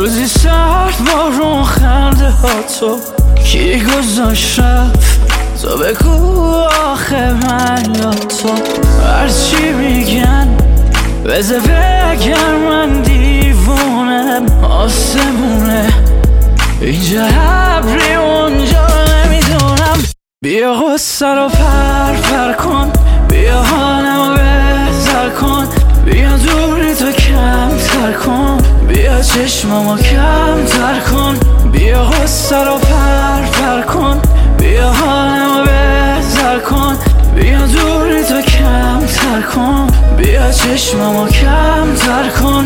روزی سرد بارون خنده ها تو کی گذاشت رفت تو بگو آخه من یا تو هرچی میگن بذار بگر من دیوونم آسمونه اینجا ابری اونجا نمیدونم بیا غصه رو پر کن بیا حالمو بهتر کن بیا دوری تو کمتر کن بیا چشممو کمتر کن بیا غصه رو پر کن بیا حالمو بهتر کن بیا دوری تو کمتر کن بیا چشممو کمتر کن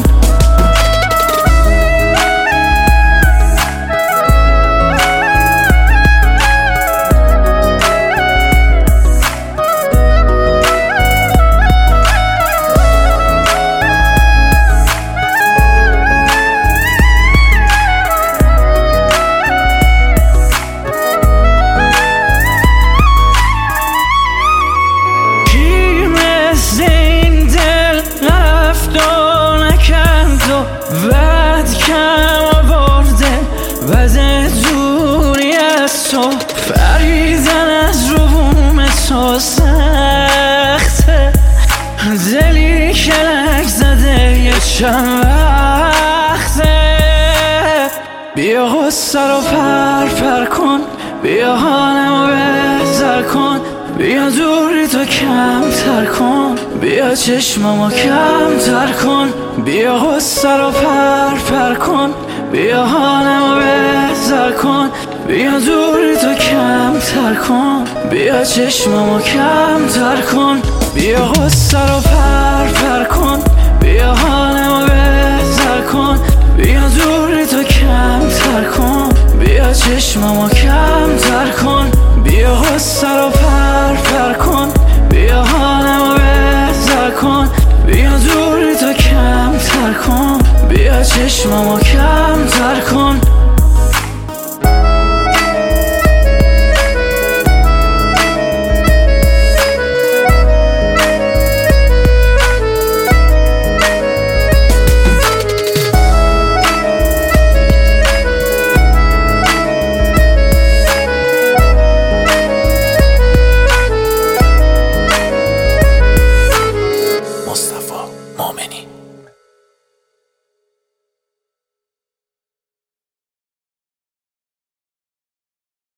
بعد کم آورده وزه دوری از تو فریدن از روم تو سخته دلی کلک زده یه چند وقته بیا غصه رو پر کن بیا حالمو بهتر کن بیا دوری تو کمتر کن بیا چشممو کمتر کن بیا غصه رو پر کن بیا حالمو بهتر کن بیا دوری تو کمتر کن بیا چشممو کمتر کن بیا غصه رو پر کن بیا حالمو بهتر کن بیا دوری تو کمتر کن بیا چشممو کمتر کن بیا غصه رو پر کن بیا حالمو بهتر کن بیا دوری تو کمتر کن بیا چشممو کمتر کن